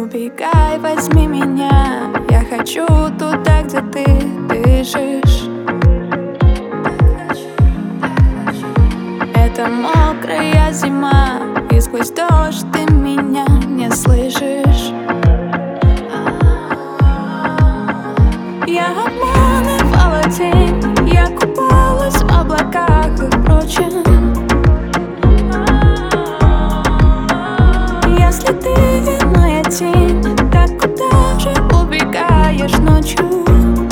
Убегай, возьми меня, я хочу туда, где ты дышишь. Это мокрая зима, и сквозь дождь ты меня не слышишь. Я обманывала день, я купалась в облаках и прочем. Если ты моя тень, так куда же убегаешь ночью?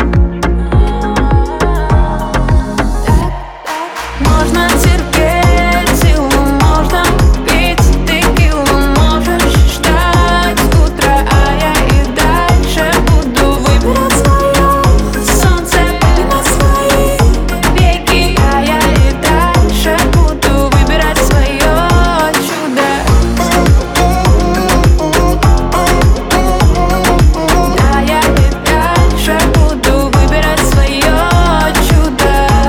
Можно терпеть силу, можно пить текилу, можешь ждать утра, а я и дальше буду выбирать свое солнце мимо свои веки, а я и дальше буду выбирать свое чудо. Да, я и дальше буду выбирать свое чудо.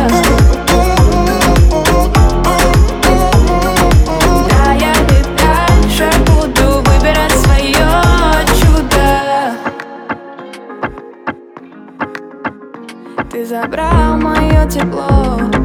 Да, я и дальше буду выбирать свое чудо. Ты забрал мое тепло,